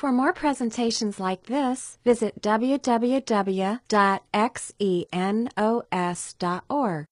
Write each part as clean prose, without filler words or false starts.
For more presentations like this, visit www.xenos.org.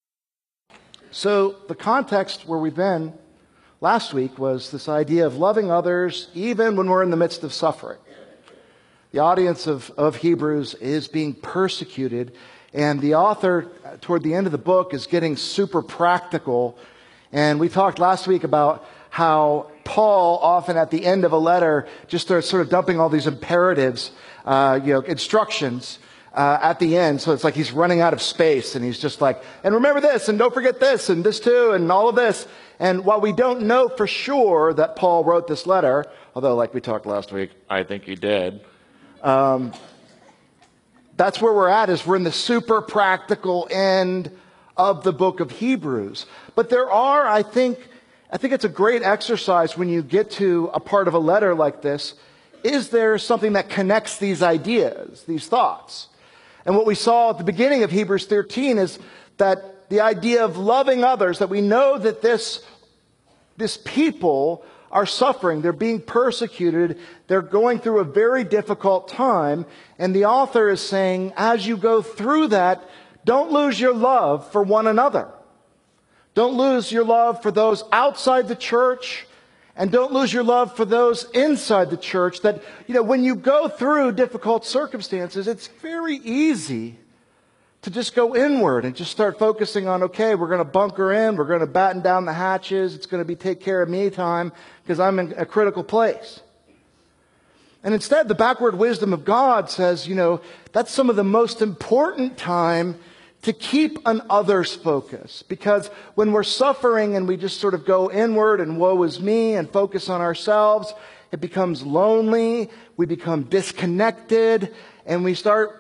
So the context where we've been last week was this idea of loving others even when we're in the midst of suffering. The audience of Hebrews is being persecuted, and the author, toward the end of the book, is getting super practical. And we talked last week about how Paul often at the end of a letter just starts sort of dumping all these imperatives, instructions at the end. So it's like he's running out of space, and he's just like, and remember this, and don't forget this, and this too, and all of this. And while we don't know for sure that Paul wrote this letter, although like we talked last week, I think he did. That's where we're at, is we're in the super practical end of the book of Hebrews. But there are, I think it's a great exercise when you get to a part of a letter like this. Is there something that connects these ideas, these thoughts? And what we saw at the beginning of Hebrews 13 is that the idea of loving others, that we know that this people are suffering, they're being persecuted, they're going through a very difficult time, and the author is saying, as you go through that, don't lose your love for one another. Don't lose your love for those outside the church, and don't lose your love for those inside the church. That, when you go through difficult circumstances, it's very easy to just go inward and just start focusing on, okay, we're going to bunker in, we're going to batten down the hatches, it's going to be take care of me time because I'm in a critical place. And instead, the backward wisdom of God says, that's some of the most important time to keep an others focus. Because when we're suffering and we just sort of go inward and woe is me and focus on ourselves, it becomes lonely, we become disconnected, and we start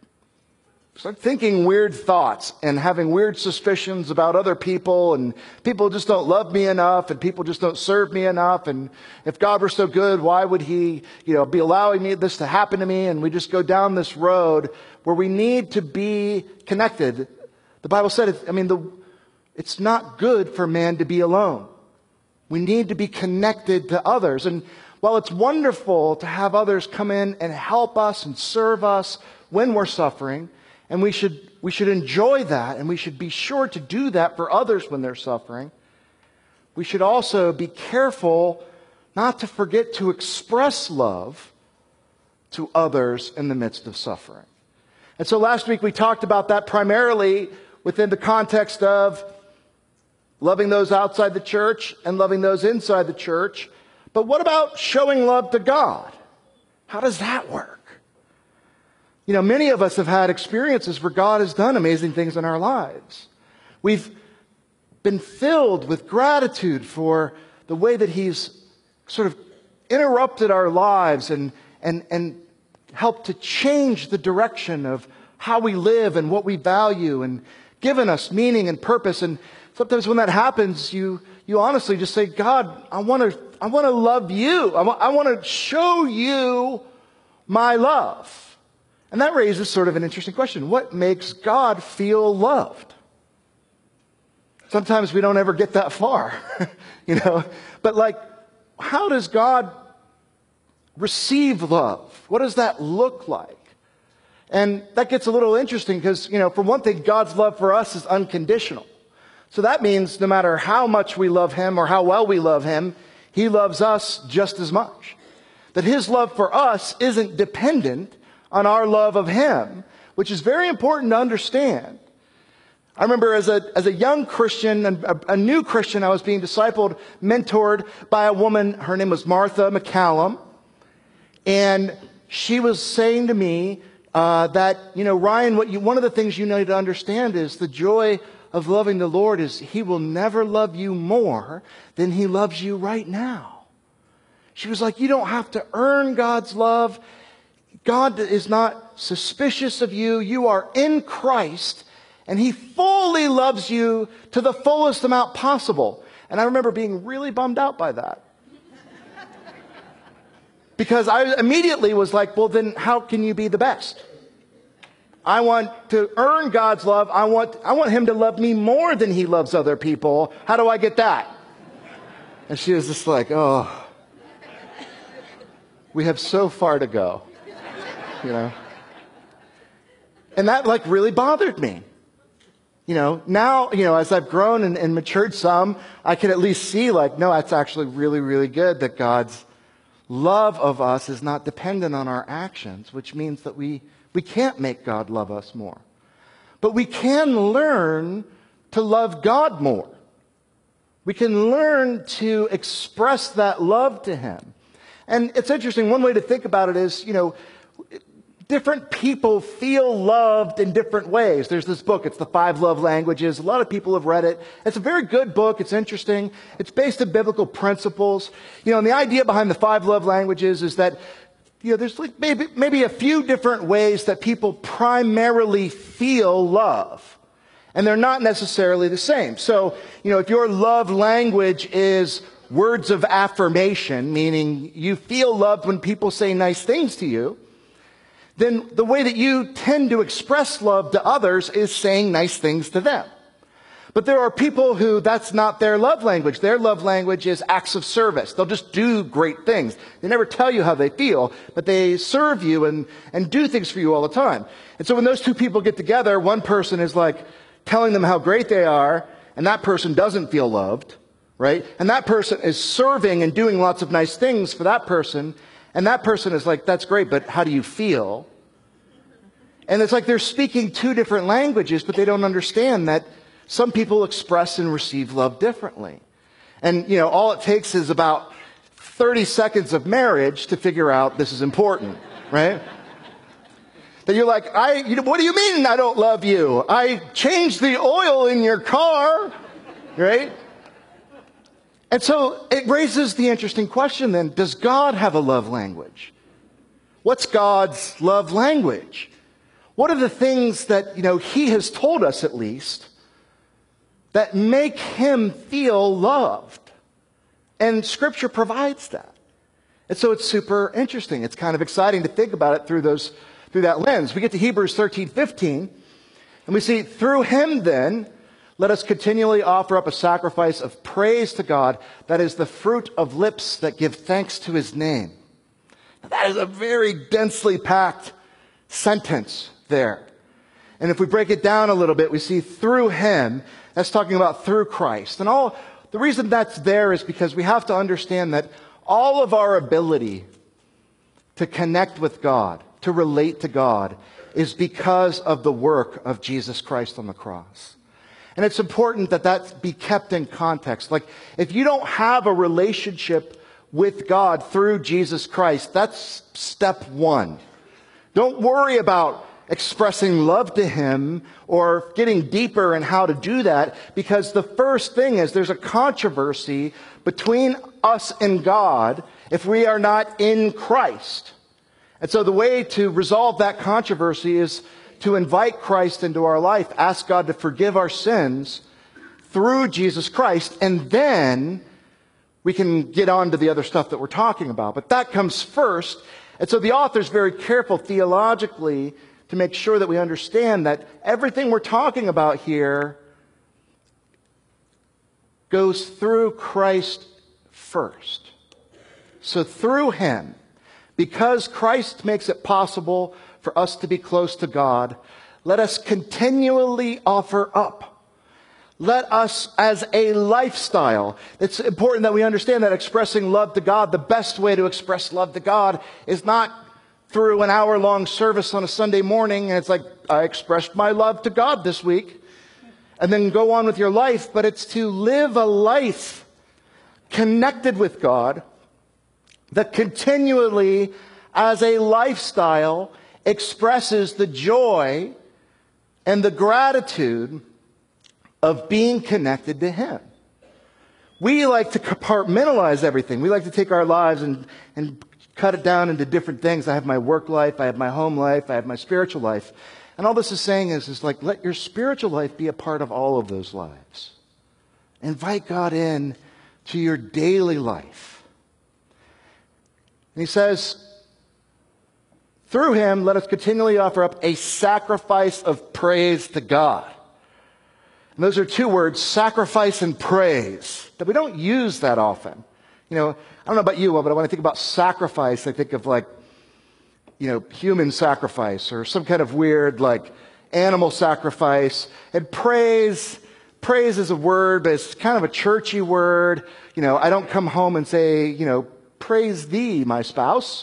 thinking weird thoughts and having weird suspicions about other people, and people just don't love me enough, and people just don't serve me enough, and if God were so good, why would He, be allowing this to happen to me? And we just go down this road where we need to be connected. The Bible said, it's not good for man to be alone. We need to be connected to others. And while it's wonderful to have others come in and help us and serve us when we're suffering, and we should enjoy that, and we should be sure to do that for others when they're suffering, we should also be careful not to forget to express love to others in the midst of suffering. And so last week we talked about that primarily within the context of loving those outside the church and loving those inside the church. But what about showing love to God? How does that work? Many of us have had experiences where God has done amazing things in our lives. We've been filled with gratitude for the way that He's sort of interrupted our lives and helped to change the direction of how we live and what we value, and given us meaning and purpose. And sometimes when that happens, you honestly just say, God, I want to love you. I want to show you my love. And that raises sort of an interesting question. What makes God feel loved? Sometimes we don't ever get that far, But how does God receive love? What does that look like? And that gets a little interesting because, for one thing, God's love for us is unconditional. So that means no matter how much we love Him or how well we love Him, He loves us just as much. That His love for us isn't dependent on our love of Him, which is very important to understand. I remember as a young Christian, and a new Christian, I was being discipled, mentored by a woman. Her name was Martha McCallum. And she was saying to me that, Ryan, one of the things you need to understand is the joy of loving the Lord is He will never love you more than He loves you right now. She was like, you don't have to earn God's love. God is not suspicious of you. You are in Christ, and He fully loves you to the fullest amount possible. And I remember being really bummed out by that. Because I immediately was like, well, then how can you be the best? I want to earn God's love. I want Him to love me more than He loves other people. How do I get that? And she was just like, oh. We have so far to go, you know. And that really bothered me. Now, as I've grown and matured some, I can at least see no, that's actually really, really good that God's love of us is not dependent on our actions, which means that we can't make God love us more. But we can learn to love God more. We can learn to express that love to Him. And it's interesting, one way to think about it is, different people feel loved in different ways. There's this book, it's The 5 Love Languages. A lot of people have read it. It's a very good book. It's interesting. It's based on biblical principles. And the idea behind the 5 Love Languages is that, there's maybe a few different ways that people primarily feel love. And they're not necessarily the same. So, if your love language is words of affirmation, meaning you feel loved when people say nice things to you, then the way that you tend to express love to others is saying nice things to them. But there are people who that's not their love language. Their love language is acts of service. They'll just do great things. They never tell you how they feel, but they serve you and do things for you all the time. And so when those two people get together, one person is telling them how great they are, and that person doesn't feel loved, right? And that person is serving and doing lots of nice things for that person, and that person is that's great, but how do you feel? And it's they're speaking two different languages, but they don't understand that some people express and receive love differently. And, all it takes is about 30 seconds of marriage to figure out this is important, right? That you're what do you mean I don't love you? I changed the oil in your car, right? And so it raises the interesting question then, does God have a love language? What's God's love language? What are the things that, He has told us at least that make Him feel loved? And Scripture provides that. And so it's super interesting. It's kind of exciting to think about it through that lens. We get to Hebrews 13:15, and we see, through Him then, let us continually offer up a sacrifice of praise to God, that is the fruit of lips that give thanks to His name. Now, that is a very densely packed sentence there. And if we break it down a little bit, we see through Him, that's talking about through Christ. And the reason that's there is because we have to understand that all of our ability to connect with God, to relate to God, is because of the work of Jesus Christ on the cross. And it's important that be kept in context. If you don't have a relationship with God through Jesus Christ, that's step one. Don't worry about expressing love to Him or getting deeper in how to do that, because the first thing is there's a controversy between us and God if we are not in Christ. And so the way to resolve that controversy is to invite Christ into our life, ask God to forgive our sins through Jesus Christ, and then we can get on to the other stuff that we're talking about. But that comes first. And so the author's very careful theologically to make sure that we understand that everything we're talking about here goes through Christ first. So through Him, because Christ makes it possible for us to be close to God, let us continually offer up. Let us, as a lifestyle, it's important that we understand that expressing love to God, the best way to express love to God is not through an hour-long service on a Sunday morning, and it's I expressed my love to God this week, and then go on with your life, but it's to live a life connected with God that continually, as a lifestyle, expresses the joy and the gratitude of being connected to Him. We like to compartmentalize everything. We like to take our lives and cut it down into different things. I have my work life, I have my home life, I have my spiritual life. And all this is saying is let your spiritual life be a part of all of those lives. Invite God in to your daily life. And He says, through Him, let us continually offer up a sacrifice of praise to God. And those are two words, sacrifice and praise, that we don't use that often. I don't know about you, but when I think about sacrifice, I think of human sacrifice or some kind of weird, animal sacrifice. And praise is a word, but it's kind of a churchy word. I don't come home and say, praise thee, my spouse.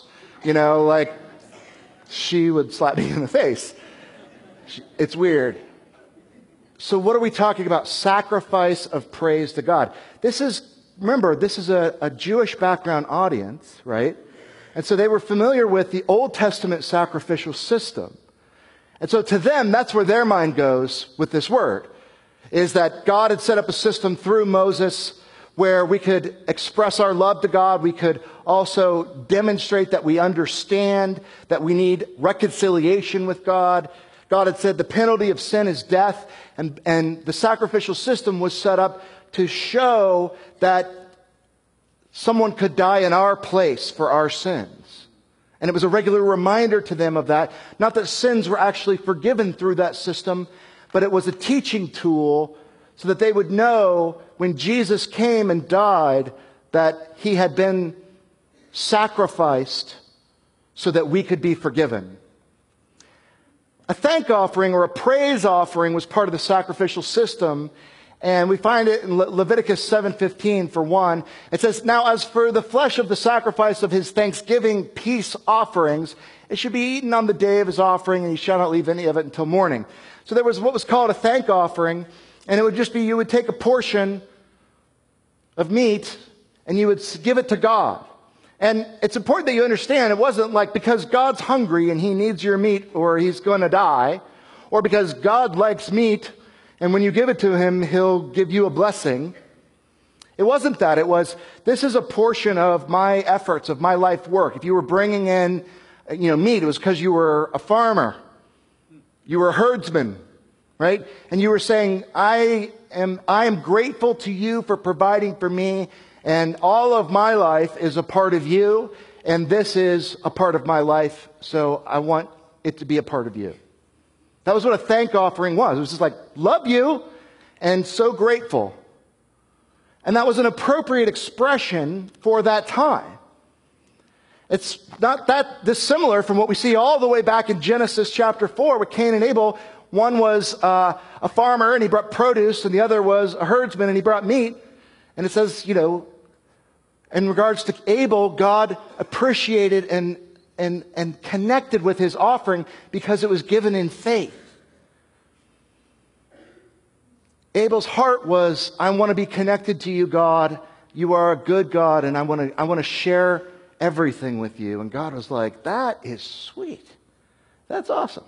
She would slap me in the face. It's weird. So what are we talking about? Sacrifice of praise to God. Remember, this is a Jewish background audience, right? And so they were familiar with the Old Testament sacrificial system. And so to them, that's where their mind goes with this word, is that God had set up a system through Moses where we could express our love to God. We could also demonstrate that we understand that we need reconciliation with God. God had said the penalty of sin is death, and the sacrificial system was set up to show that someone could die in our place for our sins. And it was a regular reminder to them of that. Not that sins were actually forgiven through that system, but it was a teaching tool so that they would know when Jesus came and died that he had been sacrificed so that we could be forgiven. A thank offering or a praise offering was part of the sacrificial system, and we find it in Leviticus 7:15 for one. It says, "Now as for the flesh of the sacrifice of his thanksgiving peace offerings, it should be eaten on the day of his offering, and he shall not leave any of it until morning." So there was what was called a thank offering, and it would just be you would take a portion of meat and you would give it to God. And it's important that you understand it wasn't like because God's hungry and he needs your meat or he's going to die, or because God likes meat and when you give it to him, he'll give you a blessing. It wasn't that. It was, this is a portion of my efforts, of my life work. If you were bringing in, meat, it was because you were a farmer. You were a herdsman, right? And you were saying, I am grateful to you for providing for me, and all of my life is a part of you, and this is a part of my life, so I want it to be a part of you. That was what a thank offering was. It was just like, love you, and so grateful. And that was an appropriate expression for that time. It's not that dissimilar from what we see all the way back in Genesis chapter 4 with Cain and Abel. One was a farmer and he brought produce, and the other was a herdsman and he brought meat. And it says, in regards to Abel, God appreciated and connected with his offering because it was given in faith. Abel's heart was, I want to be connected to you, God. You are a good God, and I want to share everything with you. And God was like, that is sweet. That's awesome.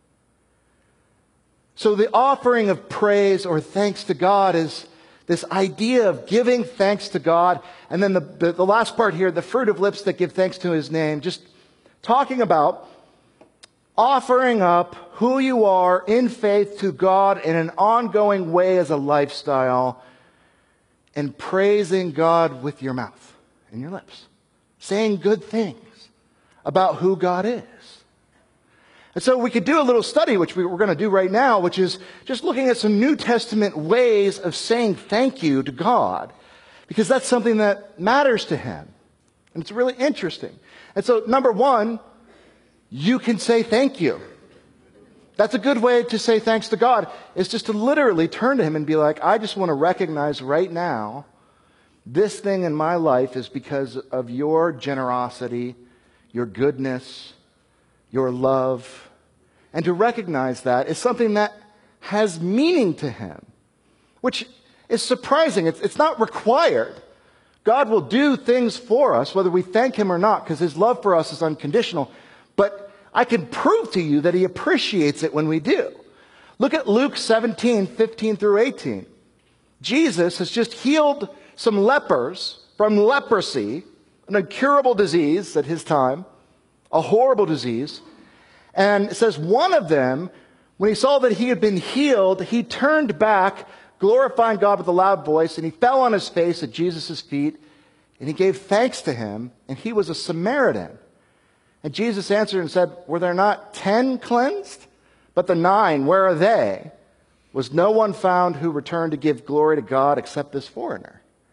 So the offering of praise or thanks to God is this idea of giving thanks to God. And then the last part here, the fruit of lips that give thanks to his name, just talking about offering up who you are in faith to God in an ongoing way as a lifestyle, and praising God with your mouth and your lips. Saying good things about who God is. And so we could do a little study, which we're going to do right now, which is just looking at some New Testament ways of saying thank you to God, because that's something that matters to him. And it's really interesting. And so, number one, you can say thank you. That's a good way to say thanks to God, is just to literally turn to him and be like, I just want to recognize right now this thing in my life is because of your generosity, your goodness, your love. And to recognize that is something that has meaning to him, which is surprising. It's not required. God will do things for us, whether we thank him or not, because his love for us is unconditional. But I can prove to you that he appreciates it when we do. Look at Luke 17:15 through 18. Jesus has just healed some lepers from leprosy, an incurable disease at his time, a horrible disease. And it says one of them, when he saw that he had been healed, he turned back, glorifying God with a loud voice, and he fell on his face at Jesus' feet, and he gave thanks to him, and he was a Samaritan. And Jesus answered and said, were there not 10 cleansed? But the 9, where are they? Was no one found who returned to give glory to God except this foreigner?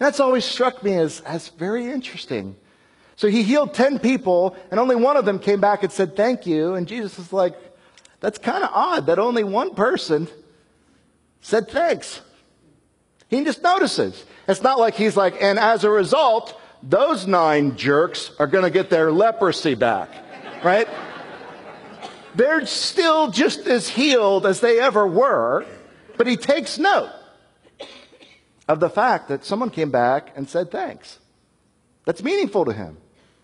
That's always struck me as very interesting. So he healed 10 people, and only one of them came back and said thank you. And Jesus is like, that's kind of odd that only one person said thanks. He just notices. It's not like he's like, and as a result, those 9 jerks are going to get their leprosy back, right? They're still just as healed as they ever were, but he takes note of the fact that someone came back and said thanks. That's meaningful to him.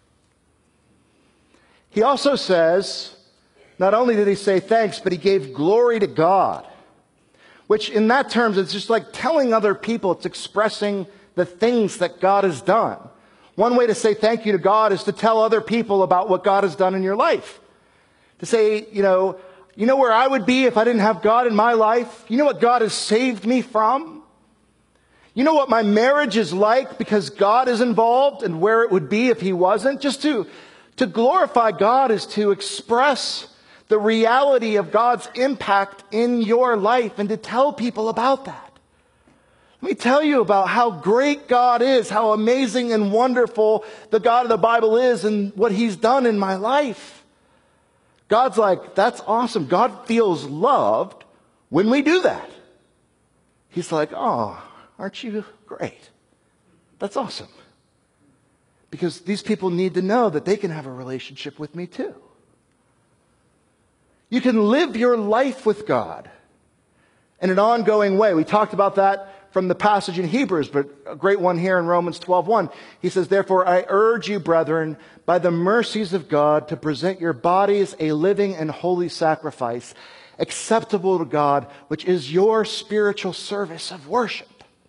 He also says, not only did he say thanks, but he gave glory to God, which in that terms, it's just like telling other people, it's expressing the things that God has done. One way to say thank you to God is to tell other people about what God has done in your life. To say, you know where I would be if I didn't have God in my life? You know what God has saved me from? You know what my marriage is like because God is involved, and where it would be if he wasn't? Just to glorify God is to express the reality of God's impact in your life and to tell people about that. Let me tell you about how great God is, how amazing and wonderful the God of the Bible is and what he's done in my life. God's like, that's awesome. God feels loved when we do that. He's like, oh, aren't you great? That's awesome. Because these people need to know that they can have a relationship with me too. You can live your life with God in an ongoing way. We talked about that from the passage in Hebrews, but a great one here in Romans 12:1. He says, therefore, I urge you, brethren, by the mercies of God, to present your bodies a living and holy sacrifice, acceptable to God, which is your spiritual service of worship.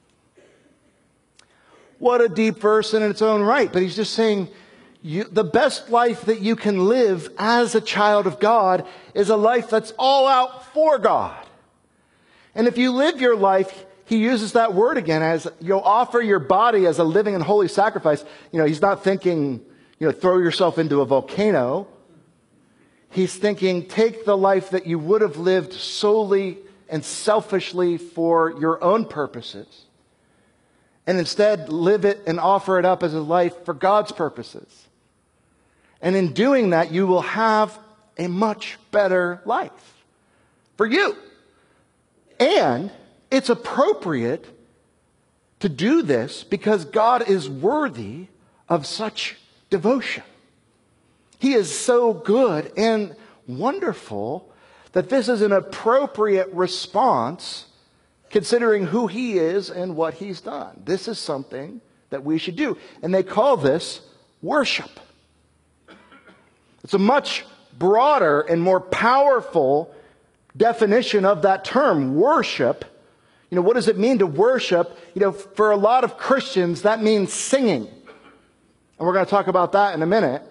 What a deep verse in its own right. But he's just saying, the best life that you can live as a child of God is a life that's all out for God. And if you live your life, he uses that word again as you'll offer your body as a living and holy sacrifice. He's not thinking, throw yourself into a volcano. He's thinking, take the life that you would have lived solely and selfishly for your own purposes, and instead live it and offer it up as a life for God's purposes. And in doing that, you will have a much better life for you. And it's appropriate to do this because God is worthy of such devotion. He is so good and wonderful that this is an appropriate response considering who he is and what he's done. This is something that we should do. And they call this worship. It's a much broader and more powerful definition of that term, worship. What does it mean to worship? For a lot of Christians, that means singing. And we're going to talk about that in a minute.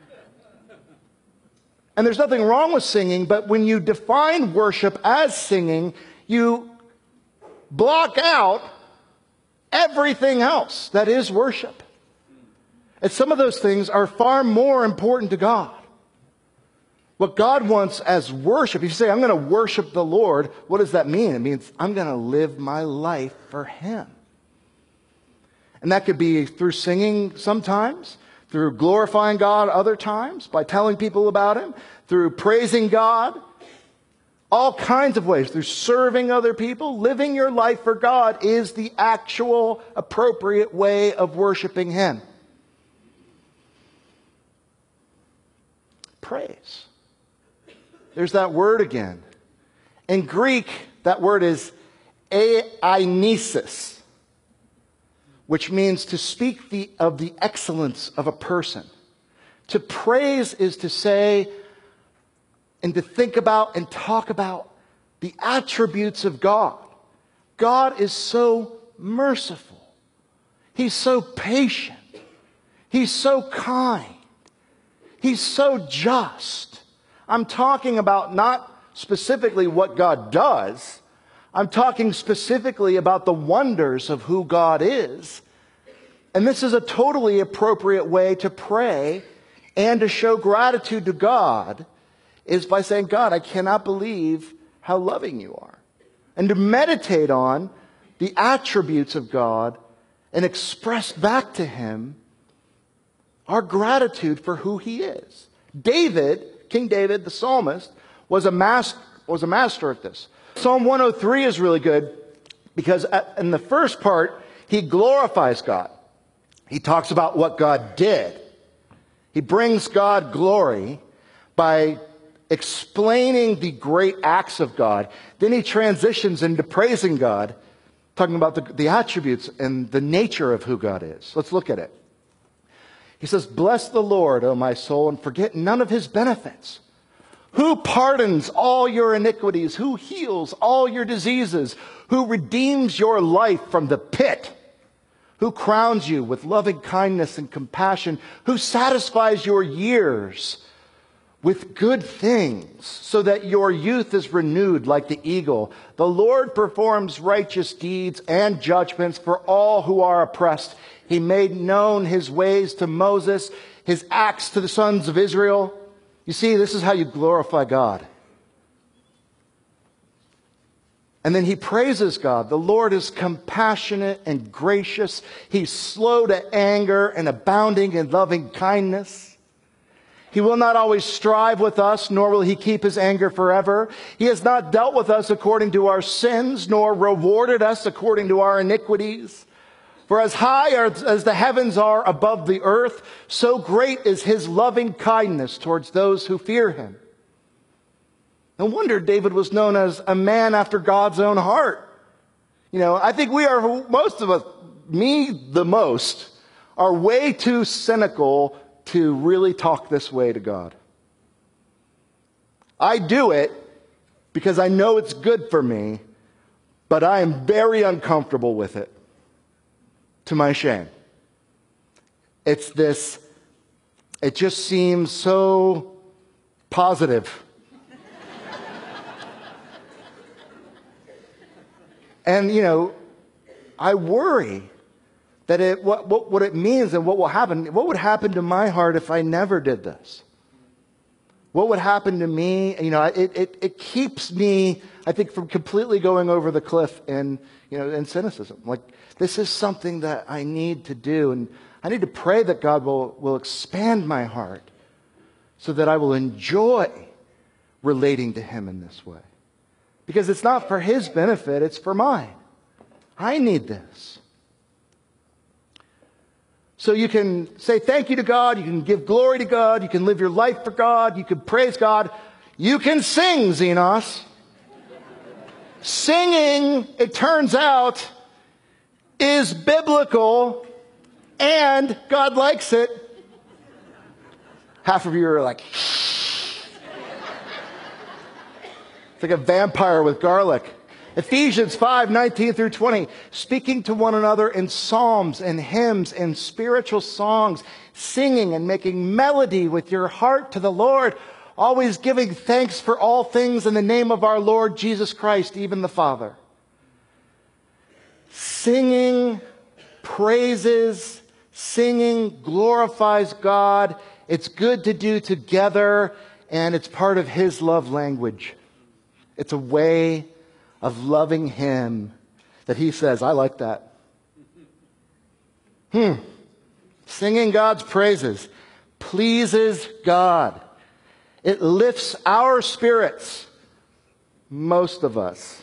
And there's nothing wrong with singing, but when you define worship as singing, you block out everything else that is worship. And some of those things are far more important to God. What God wants as worship, if you say, I'm going to worship the Lord, what does that mean? It means I'm going to live my life for him. And that could be through singing sometimes, through glorifying God other times, by telling people about him, through praising God, all kinds of ways, through serving other people. Living your life for God is the actual appropriate way of worshiping him. Praise. There's that word again. In Greek, that word is ainesis, which means to speak of the excellence of a person. To praise is to say and to think about and talk about the attributes of God. God is so merciful. He's so patient. He's so kind. He's so just. I'm talking about not specifically what God does. I'm talking specifically about the wonders of who God is. And this is a totally appropriate way to pray and to show gratitude to God, is by saying, God, I cannot believe how loving you are. And to meditate on the attributes of God and express back to him our gratitude for who he is. King David, the psalmist, was a master at this. Psalm 103 is really good because in the first part, he glorifies God. He talks about what God did. He brings God glory by explaining the great acts of God. Then he transitions into praising God, talking about the attributes and the nature of who God is. Let's look at it. He says, "Bless the Lord, O my soul, and forget none of his benefits. Who pardons all your iniquities? Who heals all your diseases? Who redeems your life from the pit? Who crowns you with loving kindness and compassion? Who satisfies your years with good things so that your youth is renewed like the eagle? The Lord performs righteous deeds and judgments for all who are oppressed. He made known his ways to Moses, his acts to the sons of Israel." You see, this is how you glorify God. And then he praises God. The Lord is compassionate and gracious. He's slow to anger and abounding in loving kindness. He will not always strive with us, nor will he keep his anger forever. He has not dealt with us according to our sins, nor rewarded us according to our iniquities. For as high as the heavens are above the earth, so great is his loving kindness towards those who fear him. No wonder David was known as a man after God's own heart. I think most of us, me the most, are way too cynical to really talk this way to God. I do it because I know it's good for me, but I am very uncomfortable with it. To my shame. It just seems so positive. And, I worry that what it means and what will happen. What would happen to my heart if I never did this? What would happen to me? It keeps me, I think, from completely going over the cliff in cynicism. Like, this is something that I need to do, and I need to pray that God will expand my heart so that I will enjoy relating to him in this way. Because it's not for his benefit, it's for mine. I need this. So you can say thank you to God, you can give glory to God, you can live your life for God, you can praise God, you can sing, Xenos. Singing, it turns out, is biblical, and God likes it. Half of you are like, it's like a vampire with garlic. Ephesians 5:19-20, speaking to one another in psalms and hymns and spiritual songs, singing and making melody with your heart to the Lord, always giving thanks for all things in the name of our Lord Jesus Christ, even the Father. Singing praises, singing glorifies God. It's good to do together, and it's part of his love language. It's a way of loving him that he says, I like that. Singing God's praises pleases God. It lifts our spirits, most of us.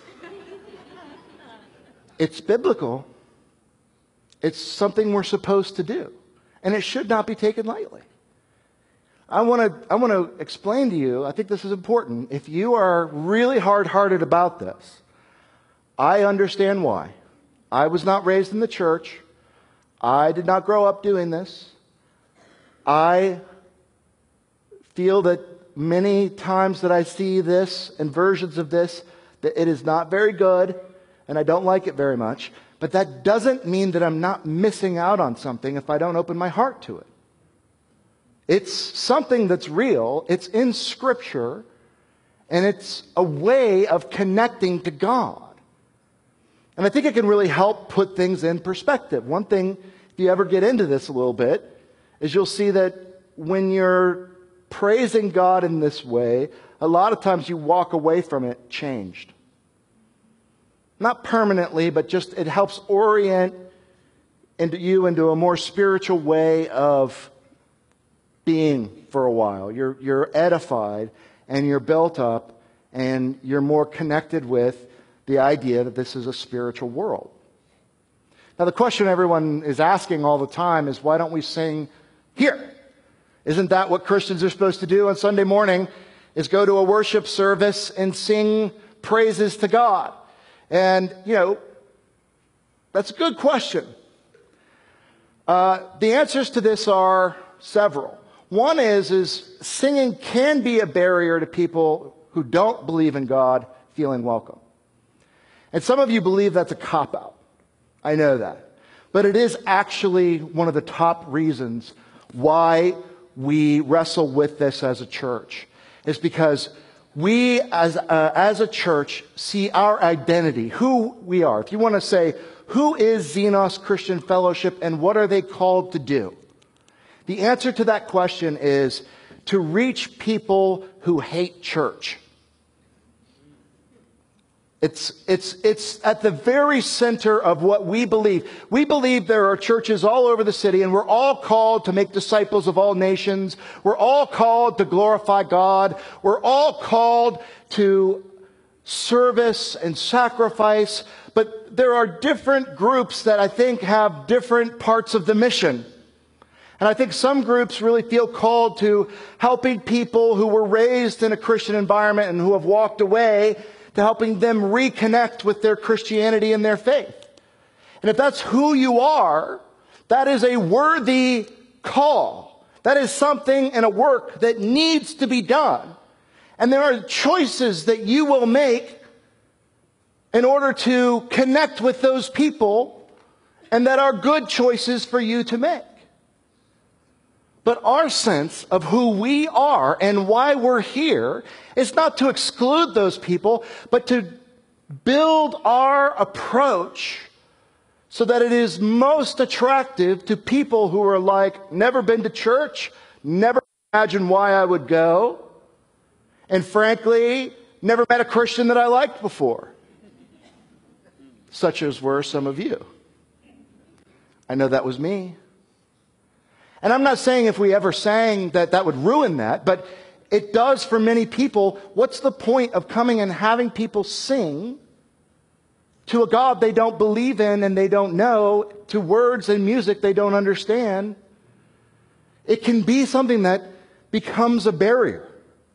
It's biblical. It's something we're supposed to do. And it should not be taken lightly. I want to explain to you, I think this is important. If you are really hard-hearted about this, I understand why. I was not raised in the church. I did not grow up doing this. I feel that many times that I see this and versions of this, that it is not very good, and I don't like it very much. But that doesn't mean that I'm not missing out on something if I don't open my heart to it. It's something that's real. It's in Scripture. And it's a way of connecting to God. And I think it can really help put things in perspective. One thing, if you ever get into this a little bit, is you'll see that when you're praising God in this way, a lot of times you walk away from it changed. Not permanently, but just it helps orient into a more spiritual way of being for a while. You're edified and you're built up and you're more connected with the idea that this is a spiritual world. Now, the question everyone is asking all the time is, why don't we sing here? Isn't that what Christians are supposed to do on Sunday morning, is go to a worship service and sing praises to God? And, that's a good question. The answers to this are several. One is singing can be a barrier to people who don't believe in God feeling welcome. And some of you believe that's a cop-out. I know that. But it is actually one of the top reasons why we wrestle with this as a church. Is because we as a church see our identity, who we are. If you want to say, who is Xenos Christian Fellowship and what are they called to do? The answer to that question is to reach people who hate church. It's at the very center of what we believe. We believe there are churches all over the city, and we're all called to make disciples of all nations. We're all called to glorify God. We're all called to service and sacrifice. But there are different groups that I think have different parts of the mission. And I think some groups really feel called to helping people who were raised in a Christian environment and who have walked away, to helping them reconnect with their Christianity and their faith. And if that's who you are, that is a worthy call. That is something and a work that needs to be done. And there are choices that you will make in order to connect with those people, and that are good choices for you to make. But our sense of who we are and why we're here is not to exclude those people, but to build our approach so that it is most attractive to people who are like, never been to church, never imagined why I would go, and frankly, never met a Christian that I liked before. Such as were some of you. I know that was me. And I'm not saying if we ever sang that would ruin that, but it does for many people. What's the point of coming and having people sing to a God they don't believe in and they don't know, to words and music they don't understand? It can be something that becomes a barrier.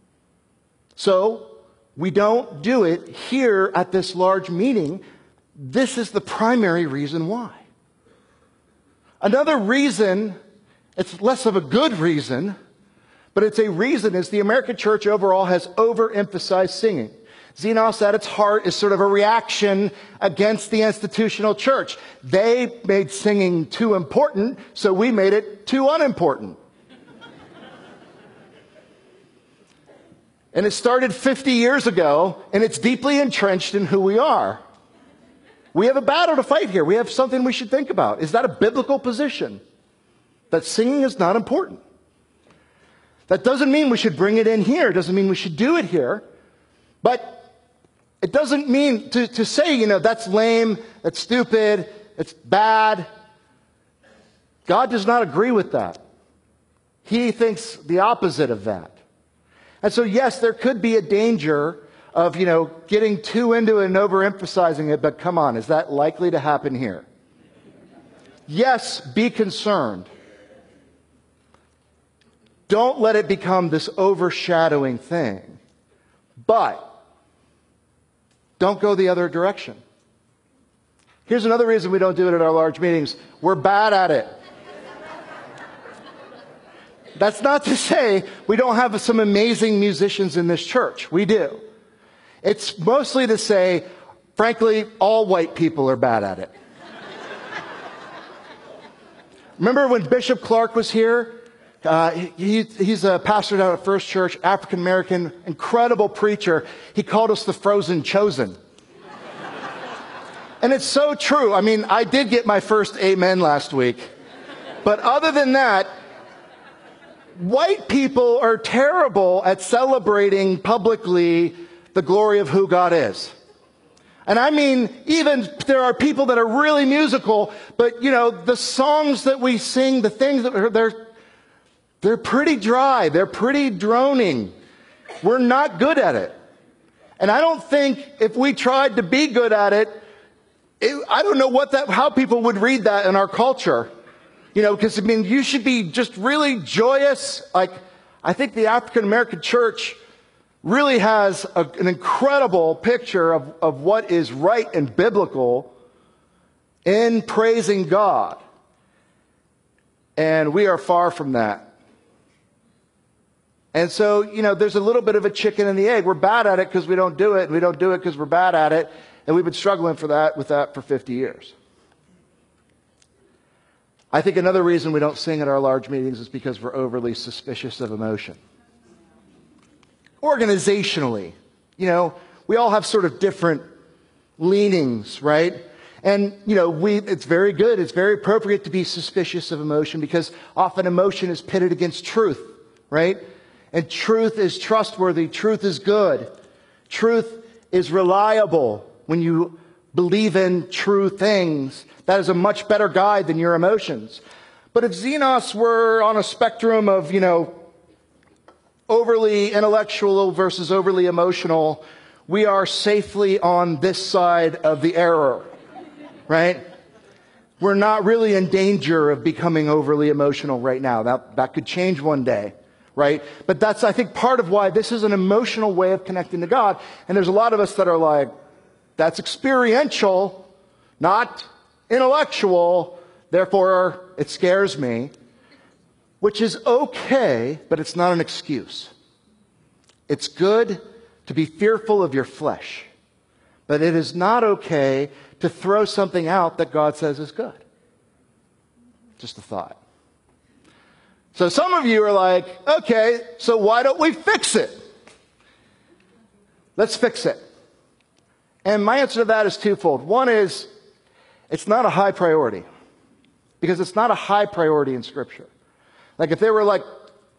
So we don't do it here at this large meeting. This is the primary reason why. Another reason, it's less of a good reason, but it's a reason, is the American church overall has overemphasized singing. Xenos at its heart is sort of a reaction against the institutional church. They made singing too important, so we made it too unimportant. And it started 50 years ago, and it's deeply entrenched in who we are. We have a battle to fight here. We have something we should think about. Is that a biblical position? That singing is not important. That doesn't mean we should bring it in here. It doesn't mean we should do it here. But it doesn't mean to say, that's lame, that's stupid, it's bad. God does not agree with that. He thinks the opposite of that. And so, yes, there could be a danger of, getting too into it and overemphasizing it, but come on, is that likely to happen here? Yes, be concerned. Don't let it become this overshadowing thing. But don't go the other direction. Here's another reason we don't do it at our large meetings. We're bad at it. That's not to say we don't have some amazing musicians in this church. We do. It's mostly to say, frankly, all white people are bad at it. Remember when Bishop Clark was here? He's a pastor down at First Church, African American, incredible preacher. He called us the frozen chosen. And it's so true. I mean, I did get my first amen last week. But other than that, white people are terrible at celebrating publicly the glory of who God is. And I mean, even there are people that are really musical, but the songs that we sing, the things that they're pretty dry. They're pretty droning. We're not good at it. And I don't think if we tried to be good at it, I don't know how people would read that in our culture. Because you should be just really joyous. Like, I think the African American church really has an incredible picture of what is right and biblical in praising God. And we are far from that. And so, there's a little bit of a chicken and the egg. We're bad at it because we don't do it, and we don't do it because we're bad at it. And we've been struggling with that for 50 years. I think another reason we don't sing at our large meetings is because we're overly suspicious of emotion. Organizationally, we all have sort of different leanings, right? And, it's very good, it's very appropriate to be suspicious of emotion because often emotion is pitted against truth, right? And truth is trustworthy, truth is good, truth is reliable. When you believe in true things, that is a much better guide than your emotions. But if Xenos were on a spectrum of, overly intellectual versus overly emotional, we are safely on this side of the error, right? We're not really in danger of becoming overly emotional right now. That could change one day, right? But that's, I think, part of why this is an emotional way of connecting to God. And there's a lot of us that are like, that's experiential, not intellectual, therefore it scares me. Which is okay, but it's not an excuse. It's good to be fearful of your flesh, but it is not okay to throw something out that God says is good. Just a thought. So some of you are like, okay, so why don't we fix it? Let's fix it. And my answer to that is twofold. One is, it's not a high priority, because it's not a high priority in Scripture. Like if there were like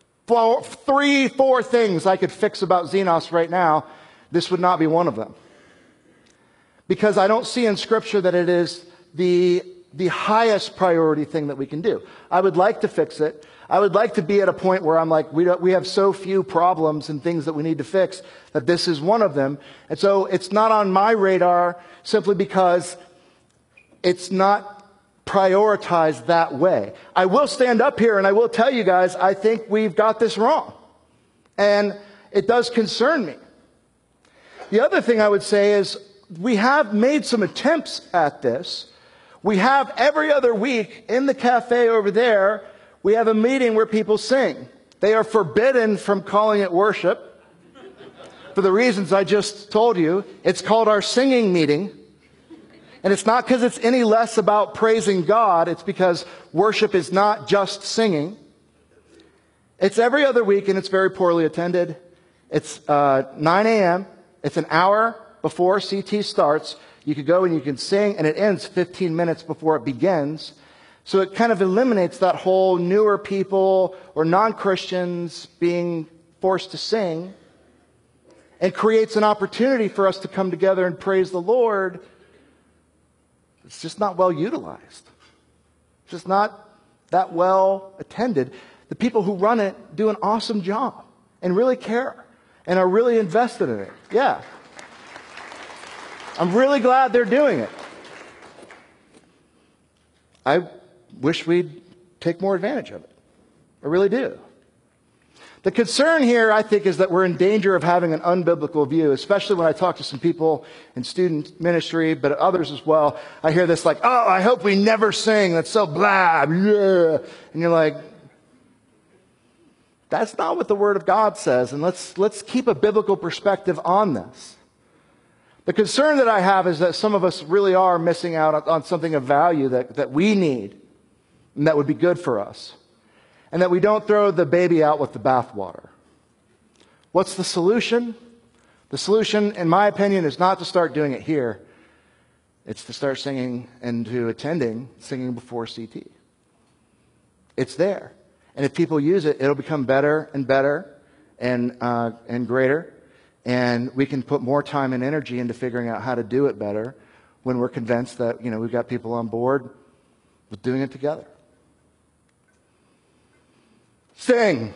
4 things I could fix about Xenos right now, this would not be one of them. Because I don't see in Scripture that it is the highest priority thing that we can do. I would like to fix it. I would like to be at a point where I'm like, we have so few problems and things that we need to fix that this is one of them. And so it's not on my radar simply because it's not prioritized that way. I will stand up here and I will tell you guys, I think we've got this wrong. And it does concern me. The other thing I would say is we have made some attempts at this. We have every other week in the cafe over there, we have a meeting where people sing. They are forbidden from calling it worship. For the reasons I just told you, it's called our singing meeting. And it's not because it's any less about praising God. It's because worship is not just singing. It's every other week, and it's very poorly attended. It's 9 a.m. It's an hour before CT starts. You could go and you can sing, and it ends 15 minutes before it begins. So it kind of eliminates that whole newer people or non-Christians being forced to sing, and creates an opportunity for us to come together and praise the Lord. It's just not well utilized. It's just not that well attended. The people who run it do an awesome job and really care and are really invested in it. Yeah. I'm really glad they're doing it. I wish we'd take more advantage of it. I really do. The concern here, I think, is that we're in danger of having an unbiblical view, especially when I talk to some people in student ministry, but others as well. I hear this like, oh, I hope we never sing. That's so blah, blah. And you're like, that's not what the Word of God says, and let's keep a biblical perspective on this. The concern that I have is that some of us really are missing out on something of value that we need and that would be good for us. And that we don't throw the baby out with the bathwater. What's the solution? The solution, in my opinion, is not to start doing it here. It's to start singing and to attending singing before CT. It's there. And if people use it, it'll become better and better and greater. And we can put more time and energy into figuring out how to do it better when we're convinced that, we've got people on board with doing it together. Sing.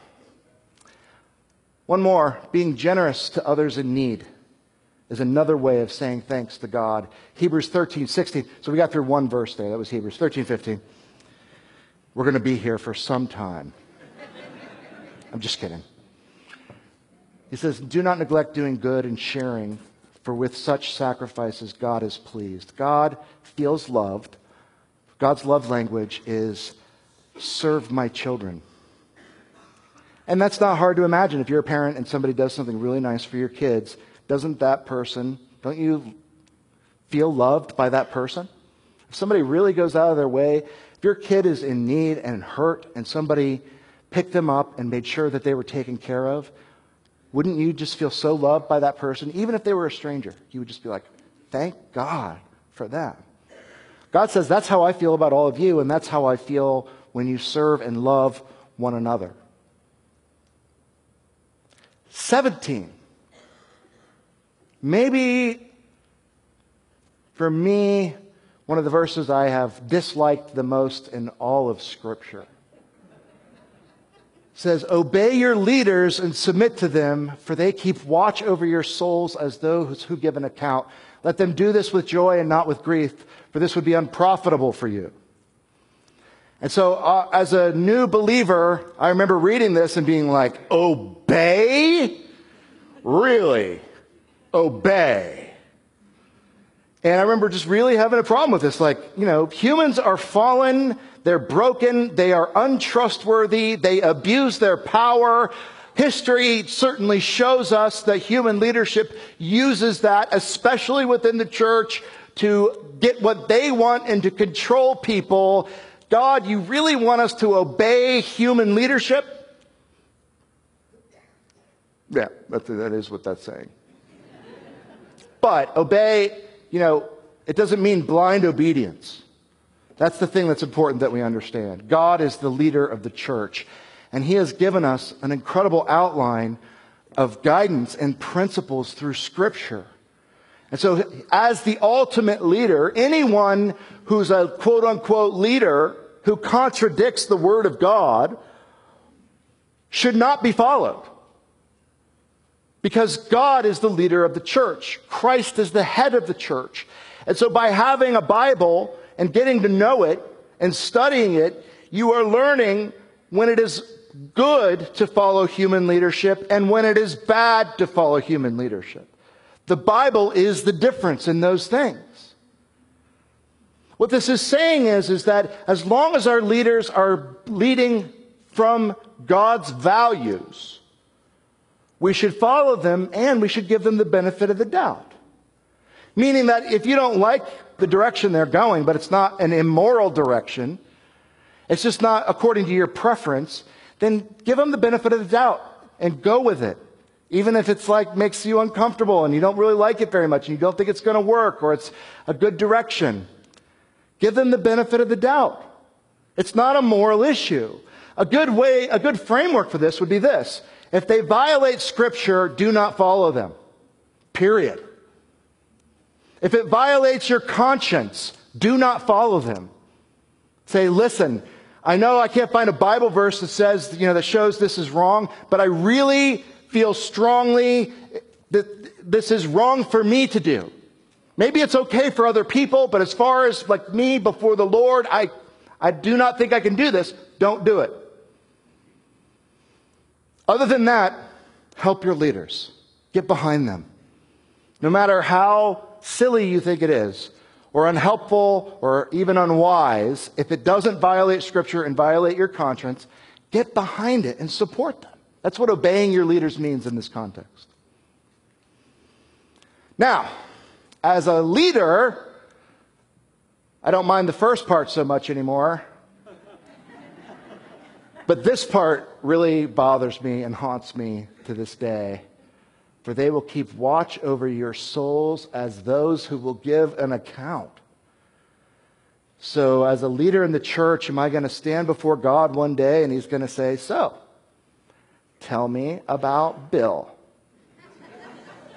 One more. Being generous to others in need is another way of saying thanks to God. Hebrews 13:16. So we got through one verse there. That was Hebrews 13:15. We're going to be here for some time. I'm just kidding. He says, do not neglect doing good and sharing, for with such sacrifices God is pleased. God feels loved. God's love language is serve my children. And that's not hard to imagine. If you're a parent and somebody does something really nice for your kids, don't you feel loved by that person? If somebody really goes out of their way, if your kid is in need and hurt and somebody picked them up and made sure that they were taken care of, wouldn't you just feel so loved by that person? Even if they were a stranger, you would just be like, thank God for that. God says, that's how I feel about all of you, and that's how I feel when you serve and love one another. 17. Maybe, for me, one of the verses I have disliked the most in all of Scripture. It says, obey your leaders and submit to them, for they keep watch over your souls as those who give an account. Let them do this with joy and not with grief, for this would be unprofitable for you. And so, as a new believer, I remember reading this and being like, obey? Really? Obey. And I remember just really having a problem with this. Like, humans are fallen, they're broken, they are untrustworthy, they abuse their power. History certainly shows us that human leadership uses that, especially within the church, to get what they want and to control people. God, you really want us to obey human leadership? Yeah, that is what that's saying. But obey, it doesn't mean blind obedience. That's the thing that's important that we understand. God is the leader of the church, and He has given us an incredible outline of guidance and principles through Scripture. And so, as the ultimate leader, anyone who's a quote-unquote leader who contradicts the Word of God should not be followed. Because God is the leader of the church. Christ is the head of the church. And so by having a Bible and getting to know it and studying it, you are learning when it is good to follow human leadership and when it is bad to follow human leadership. The Bible is the difference in those things. What this is saying is that as long as our leaders are leading from God's values, we should follow them and we should give them the benefit of the doubt. Meaning that if you don't like the direction they're going, but it's not an immoral direction, it's just not according to your preference, then give them the benefit of the doubt and go with it. Even if it's makes you uncomfortable and you don't really like it very much and you don't think it's going to work or it's a good direction. Give them the benefit of the doubt. It's not a moral issue. A good framework for this would be this. If they violate Scripture, do not follow them. Period. If it violates your conscience, do not follow them. Say, listen, I know I can't find a Bible verse that says, that shows this is wrong, but I really feel strongly that this is wrong for me to do. Maybe it's okay for other people, but as far as me before the Lord, I do not think I can do this. Don't do it. Other than that, help your leaders. Get behind them. No matter how silly you think it is, or unhelpful, or even unwise, if it doesn't violate Scripture and violate your conscience, get behind it and support them. That's what obeying your leaders means in this context. Now, as a leader, I don't mind the first part so much anymore. But this part really bothers me and haunts me to this day. For they will keep watch over your souls as those who will give an account. So as a leader in the church, am I going to stand before God one day and He's going to say, so, tell me about Bill.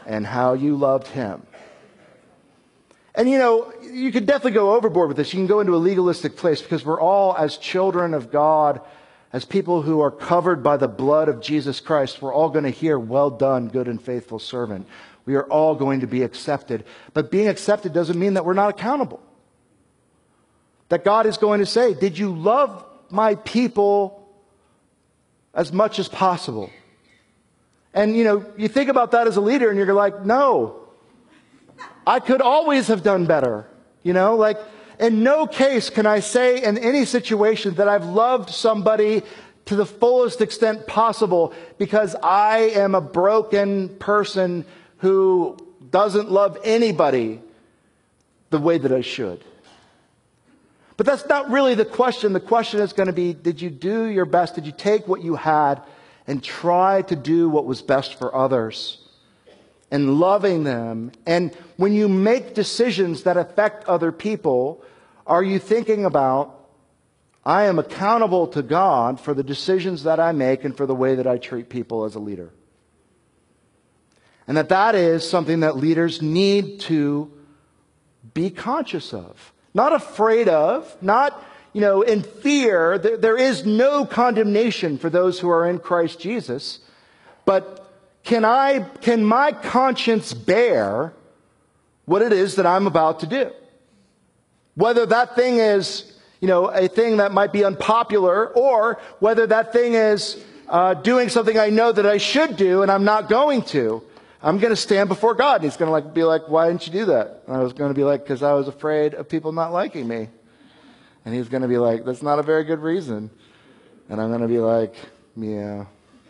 and how you loved him. And you could definitely go overboard with this. You can go into a legalistic place because we're all, as children of God, as people who are covered by the blood of Jesus Christ, we're all going to hear, "Well done, good and faithful servant." We are all going to be accepted. But being accepted doesn't mean that we're not accountable. That God is going to say, "Did you love my people as much as possible?" And you think about that as a leader and you're like, "No, I could always have done better." In no case can I say in any situation that I've loved somebody to the fullest extent possible because I am a broken person who doesn't love anybody the way that I should. But that's not really the question. The question is going to be, did you do your best? Did you take what you had and try to do what was best for others? And loving them. And when you make decisions that affect other people, are you thinking about, I am accountable to God for the decisions that I make and for the way that I treat people as a leader? And that is something that leaders need to be conscious of. Not afraid of, not, in fear. There is no condemnation for those who are in Christ Jesus. But can my conscience bear what it is that I'm about to do? Whether that thing is, a thing that might be unpopular, or whether that thing is doing something I know that I should do and I'm not going to. I'm going to stand before God and he's going to be like, "Why didn't you do that?" And I was going to be like, "Because I was afraid of people not liking me." And he's going to be like, "That's not a very good reason." And I'm going to be like, "Yeah.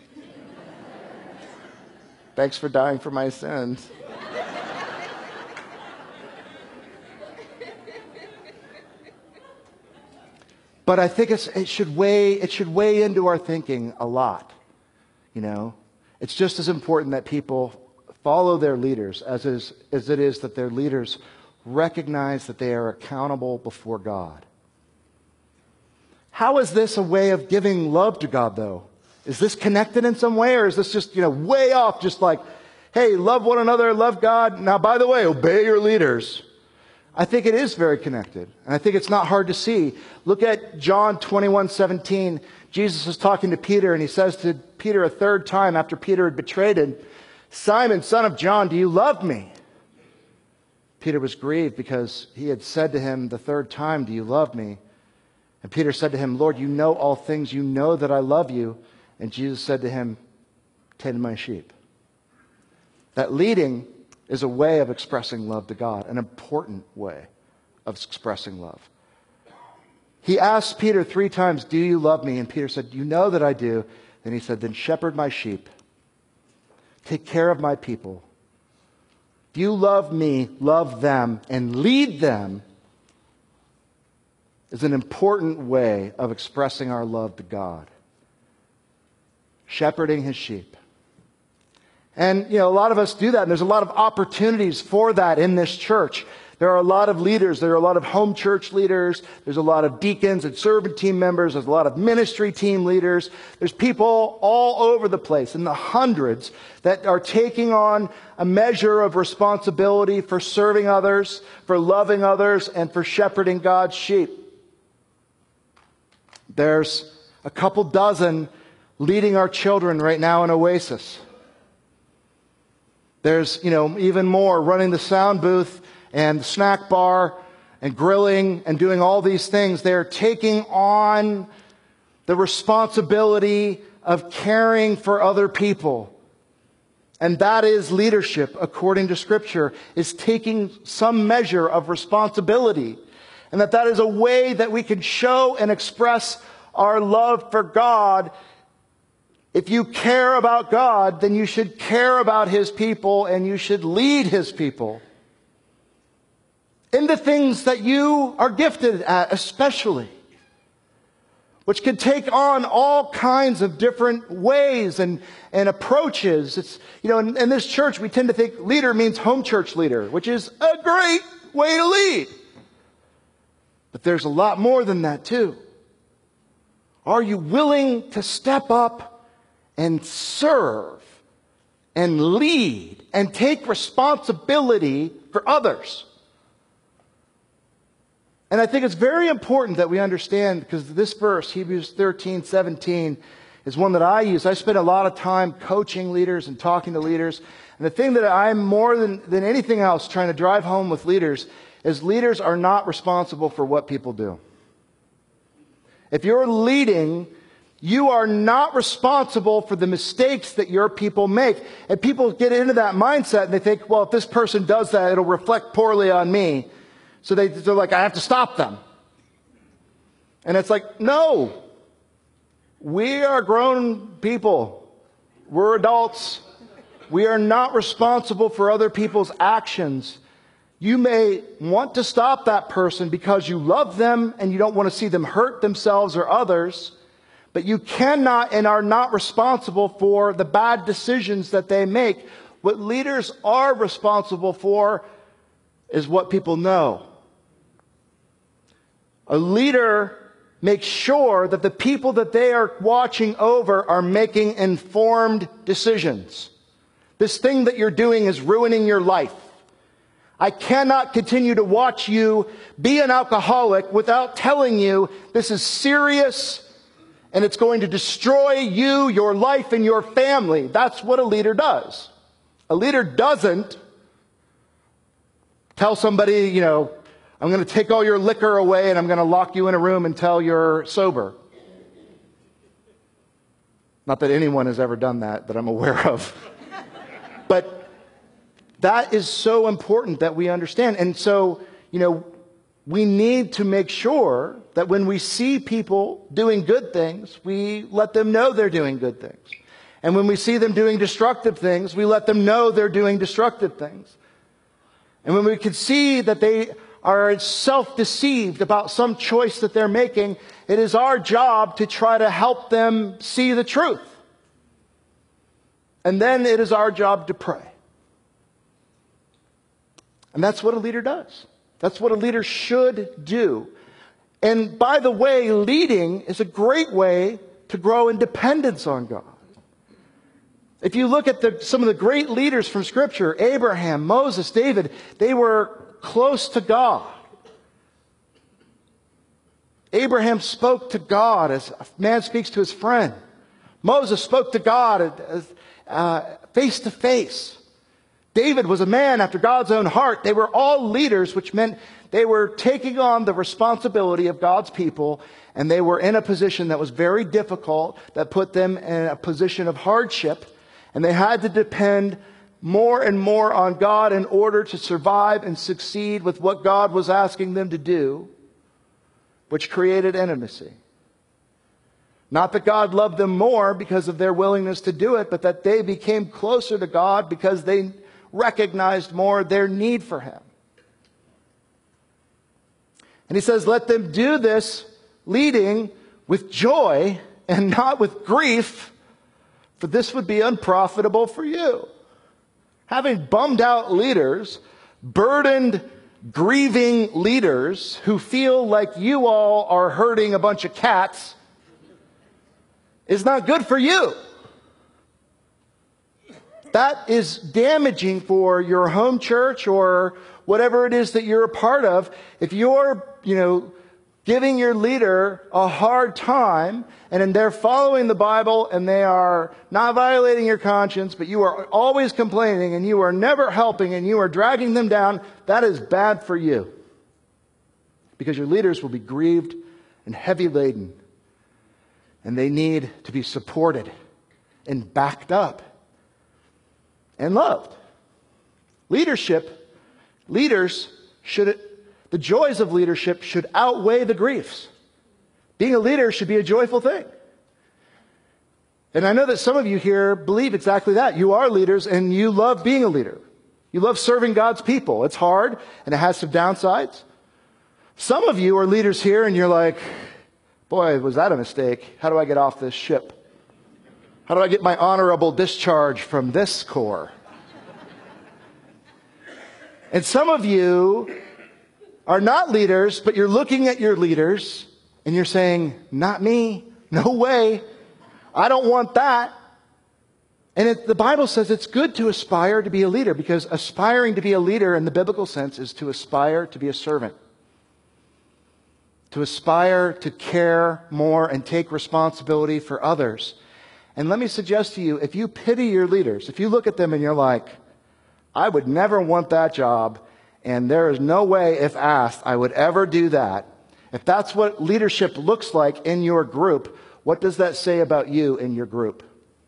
Thanks for dying for my sins." But I think it should weigh into our thinking a lot. It's just as important that people follow their leaders as it is that their leaders recognize that they are accountable before God. How is this a way of giving love to God, though? Is this connected in some way, or is this just, way off, just like, hey, love one another, love God. Now, by the way, obey your leaders. I think it is very connected, and I think it's not hard to see. Look at John 21:17. Jesus is talking to Peter, and he says to Peter a third time after Peter had betrayed him, "Simon, son of John, do you love me?" Peter was grieved because he had said to him the third time, "Do you love me?" And Peter said to him, "Lord, you know all things. You know that I love you." And Jesus said to him, "Tend my sheep." That leading is a way of expressing love to God, an important way of expressing love. He asked Peter 3 times, "Do you love me?" And Peter said, "You know that I do." Then he said, "Then shepherd my sheep. Take care of my people. If you love me, love them, and lead them," is an important way of expressing our love to God. Shepherding his sheep. And, a lot of us do that, and there's a lot of opportunities for that in this church. There are a lot of leaders. There are a lot of home church leaders. There's a lot of deacons and servant team members. There's a lot of ministry team leaders. There's people all over the place, in the hundreds, that are taking on a measure of responsibility for serving others, for loving others, and for shepherding God's sheep. There's a couple dozen leading our children right now in Oasis. There's, even more running the sound booth and the snack bar and grilling and doing all these things. They're taking on the responsibility of caring for other people. And that is leadership, according to Scripture, is taking some measure of responsibility. And that is a way that we can show and express our love for God. If you care about God, then you should care about his people and you should lead his people in the things that you are gifted at, especially, which can take on all kinds of different ways and approaches. It's, in this church, we tend to think leader means home church leader, which is a great way to lead. But there's a lot more than that too. Are you willing to step up and serve and lead and take responsibility for others. And I think it's very important that we understand, because this verse, Hebrews 13:17, is one that I use. I spend a lot of time coaching leaders and talking to leaders. And the thing that I'm more than anything else trying to drive home with leaders is leaders are not responsible for what people do. If you're leading, you are not responsible for the mistakes that your people make. And people get into that mindset and they think, well, if this person does that, it'll reflect poorly on me. So they're like, I have to stop them. And it's like, no. We are grown people. We're adults. We are not responsible for other people's actions. You may want to stop that person because you love them and you don't want to see them hurt themselves or others, but you cannot and are not responsible for the bad decisions that they make. What leaders are responsible for is what people know. A leader makes sure that the people that they are watching over are making informed decisions. This thing that you're doing is ruining your life. I cannot continue to watch you be an alcoholic without telling you this is serious and it's going to destroy you, your life, and your family. That's what a leader does. A leader doesn't tell somebody, I'm going to take all your liquor away and I'm going to lock you in a room until you're sober. Not that anyone has ever done that I'm aware of. But that is so important that we understand. And so, we need to make sure that when we see people doing good things, we let them know they're doing good things. And when we see them doing destructive things, we let them know they're doing destructive things. And when we can see that they are self-deceived about some choice that they're making, it is our job to try to help them see the truth. And then it is our job to pray. And that's what a leader does. That's what a leader should do. And by the way, leading is a great way to grow in dependence on God. If you look at some of the great leaders from Scripture, Abraham, Moses, David, they were close to God. Abraham spoke to God as a man speaks to his friend. Moses spoke to God face to face. David was a man after God's own heart. They were all leaders, which meant they were taking on the responsibility of God's people, and they were in a position that was very difficult, that put them in a position of hardship, and they had to depend more and more on God in order to survive and succeed with what God was asking them to do, which created intimacy. Not that God loved them more because of their willingness to do it, but that they became closer to God because they recognized more their need for Him. And He says, let them do this leading with joy and not with grief, for this would be unprofitable for you. Having bummed out leaders, burdened, grieving leaders who feel like you all are herding a bunch of cats is not good for you. That is damaging for your home church or whatever it is that you're a part of. If you're, giving your leader a hard time and they're following the Bible and they are not violating your conscience, but you are always complaining and you are never helping and you are dragging them down, that is bad for you. Because your leaders will be grieved and heavy laden. And they need to be supported and backed up and loved. The joys of leadership should outweigh the griefs. Being a leader should be a joyful thing. And I know that some of you here believe exactly that. You are leaders and you love being a leader. You love serving God's people. It's hard and it has some downsides. Some of you are leaders here and you're like, boy, was that a mistake? How do I get off this ship? How do I get my honorable discharge from this corps? And some of you are not leaders, but you're looking at your leaders and you're saying, not me, no way, I don't want that. And the Bible says it's good to aspire to be a leader, because aspiring to be a leader in the biblical sense is to aspire to be a servant. To aspire to care more and take responsibility for others. And let me suggest to you, if you pity your leaders, if you look at them and you're like, I would never want that job, and there is no way, if asked, I would ever do that. If that's what leadership looks like in your group, what does that say about you in your group?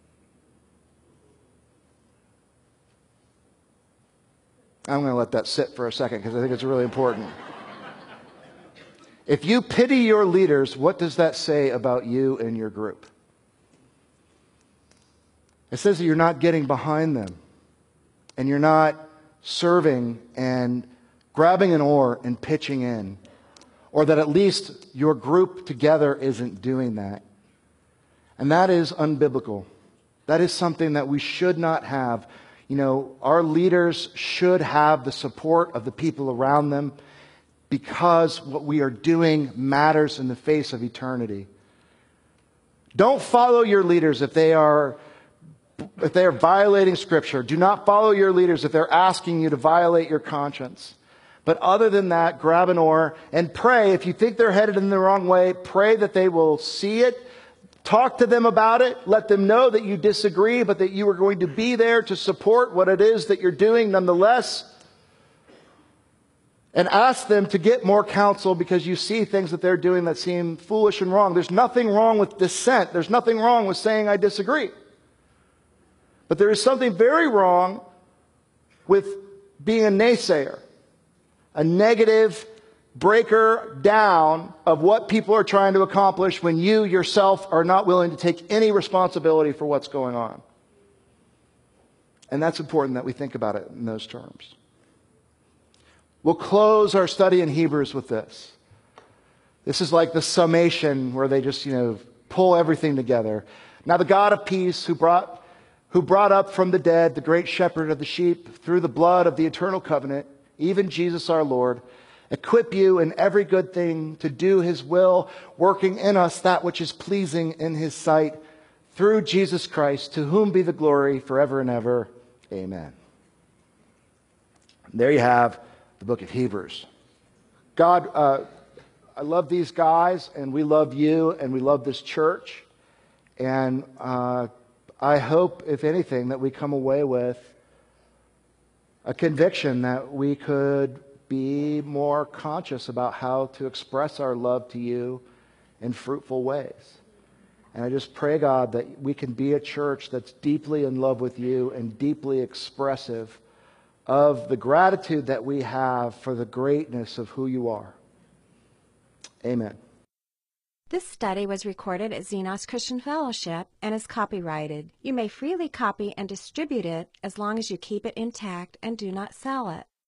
I'm going to let that sit for a second because I think it's really important. If you pity your leaders, what does that say about you and your group? It says that you're not getting behind them, and you're not serving and grabbing an oar and pitching in, or that at least your group together isn't doing that. And that is unbiblical. That is something that we should not have. You know, our leaders should have the support of the people around them, because what we are doing matters in the face of eternity. Don't follow your leaders if they are violating Scripture. Do not follow your leaders if they're asking you to violate your conscience. But other than that, grab an oar and pray. If you think they're headed in the wrong way, pray that they will see it. Talk to them about it. Let them know that you disagree, but that you are going to be there to support what it is that you're doing nonetheless. And ask them to get more counsel because you see things that they're doing that seem foolish and wrong. There's nothing wrong with dissent. There's nothing wrong with saying I disagree. But there is something very wrong with being a naysayer, a negative breaker down of what people are trying to accomplish when you yourself are not willing to take any responsibility for what's going on. And that's important that we think about it in those terms. We'll close our study in Hebrews with this. This is like the summation where they just, pull everything together. Now the God of peace who brought up from the dead the great shepherd of the sheep through the blood of the eternal covenant, even Jesus our Lord, equip you in every good thing to do his will, working in us that which is pleasing in his sight, through Jesus Christ, to whom be the glory forever and ever. Amen. There you have the book of Hebrews. God, I love these guys, and we love you, and we love this church. And I hope, if anything, that we come away with a conviction that we could be more conscious about how to express our love to you in fruitful ways. And I just pray, God, that we can be a church that's deeply in love with you and deeply expressive of the gratitude that we have for the greatness of who you are. Amen. This study was recorded at Xenos Christian Fellowship and is copyrighted. You may freely copy and distribute it as long as you keep it intact and do not sell it.